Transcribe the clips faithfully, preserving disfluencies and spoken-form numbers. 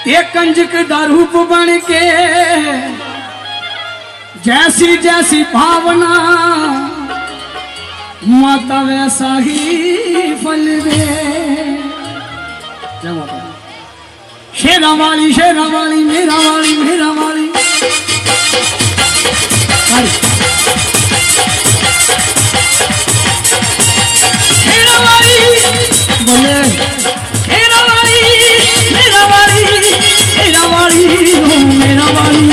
एक कंजक दा रूप बन के जैसी जैसी भावना माता वैसा ही फल दे। शेरा वाली शेरा वाली मेरा वाली मेरा वाली शेरा वाली बोले शेरा वाली मेरा वाली मेरा वाली मेरा वाली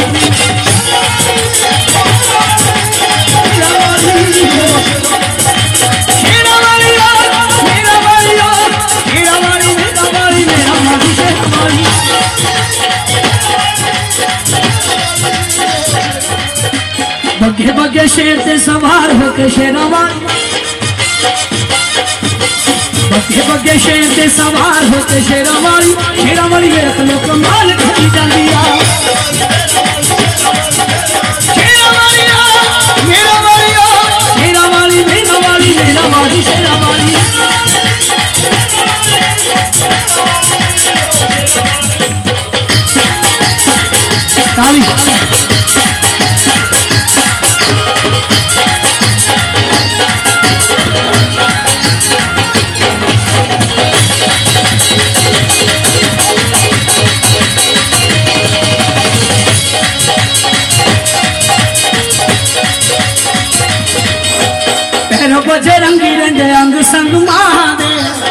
बगे बगे शेर से सवार होके शेरावाली बगे बगे शेर से सवार होके शेरावाली शेरावाली मेरे को कमाल खड़ी जाती आ शेरावाली मेरा वाली शेरावाली मेरा वाली मेरा वाली शेरावाली ताली बजे रंगी रंगे अंग संग मादे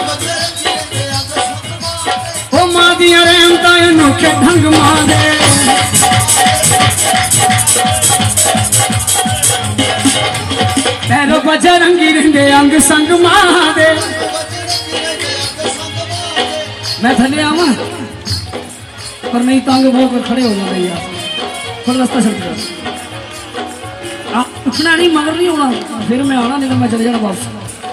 ओ मां दिया रहमतां अनोखे ढंग मादे पैरो बजे रंगी रंगे अंग संग मादे। मैं थले आवा पर नहीं तांग वो पर खड़े हो जाना यार पर रास्ता चल रहा उठना नहीं मगर नहीं होना फिर मैं आना नहीं तो मैं चले जाना वापस।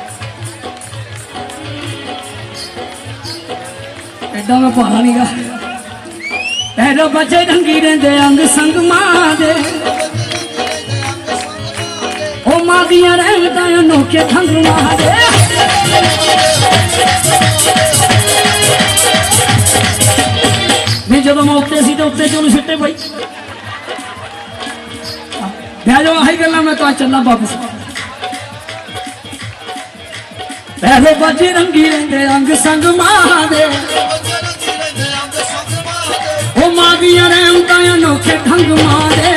एडा मैं पहाड़ा नहीं गा पैरो बचे रंगी रहंदे अंग संग मां दे ओ मां दियां रहमतां अनोखे ढंग मां दे। मैं जब मैं उत्ते सी तो उत्ते चोलू सिट्टे भाई जो आई गला मैं तो चलना वापस। पहले बजे रंगी रहंदे अंग संग मां दे ओ मां दियां रहमतां अनोखे ढंग मां दे।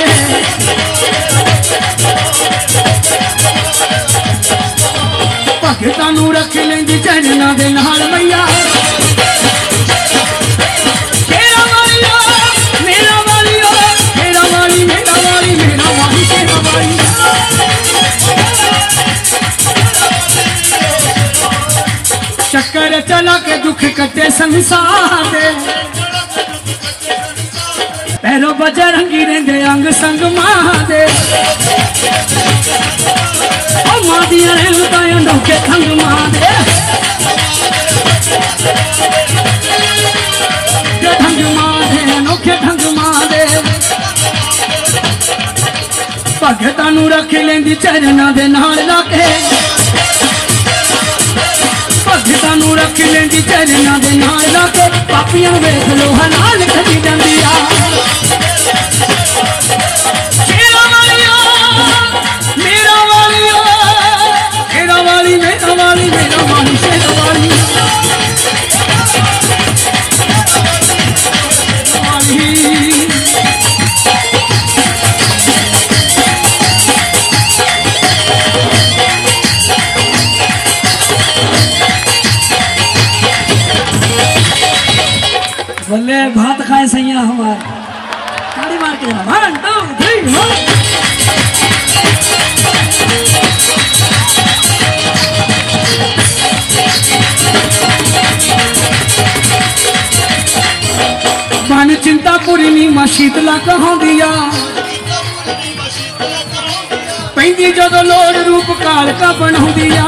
भगतां नूं रख लैंदी चरना दे नाल मैया शेरा वाली मेरा वाली मेरा वाली मेरा वाली मेरा वाली शेरा वाली चक्कर चला के दुख कटे संसार दे पैरों बजे रंगी रहंदे अंग संग मां दे ओ मां दियां रहमतां अनोखे ढंग मां दे ढंग मां दे अनोखे ढंग मां दे। भगतां नूं रख लैंदी चरना दे नाल लाके भगतां नूं रख लैंदी चरना दे नाल लाके पापियां वेख लो हलाल खड़ी जांदी आ शेरा वाली मेरा वाली शेरा वाली मेरा वाली मेरा वाली शेरा वाली बोले भात खाए सैया हमार ताड़ी मार के वन टू थ्री फोर। मन चिंता पूरी नी मां शीतला कहांदिया पैंदी जदों लोड़ रूप कालका बनाउंदिया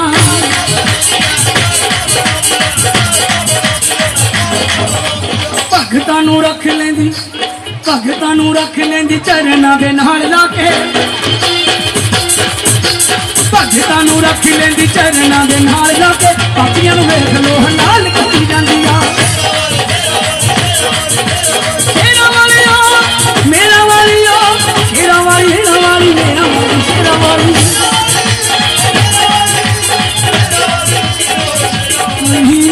भगतां नूं रख लैंदी भगतां नूं रख लैंदी चरना दे नाल लाके भगतां नूं रख लैंदी चरना दे नाल लाके पापियां नूं वेख लो हलाल करी जांदी आ वाली